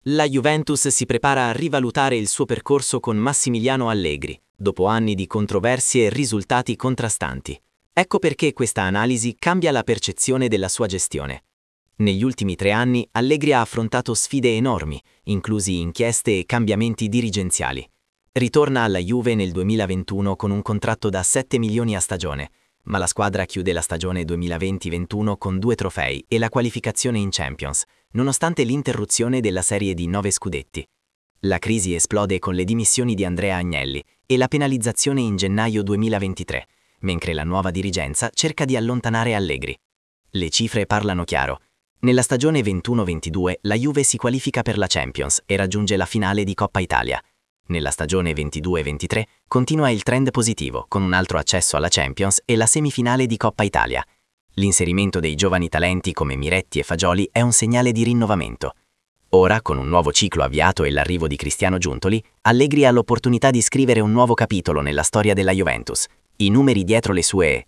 La Juventus si prepara a rivalutare il suo percorso con Massimiliano Allegri, dopo anni di controversie e risultati contrastanti. Ecco perché questa analisi cambia la percezione della sua gestione. Negli ultimi 3 anni Allegri ha affrontato sfide enormi, inclusi inchieste e cambiamenti dirigenziali. Ritorna alla Juve nel 2021 con un contratto da 7 milioni a stagione, ma la squadra chiude la stagione 2020-21 con 2 trofei e la qualificazione in Champions, nonostante l'interruzione della serie di 9 scudetti. La crisi esplode con le dimissioni di Andrea Agnelli e la penalizzazione in gennaio 2023, mentre la nuova dirigenza cerca di allontanare Allegri. Le cifre parlano chiaro. Nella stagione 21-22 la Juve si qualifica per la Champions e raggiunge la finale di Coppa Italia. Nella stagione 22-23 continua il trend positivo con un altro accesso alla Champions e la semifinale di Coppa Italia. L'inserimento dei giovani talenti come Miretti e Fagioli è un segnale di rinnovamento. Ora, con un nuovo ciclo avviato e l'arrivo di Cristiano Giuntoli, Allegri ha l'opportunità di scrivere un nuovo capitolo nella storia della Juventus. I numeri dietro le sue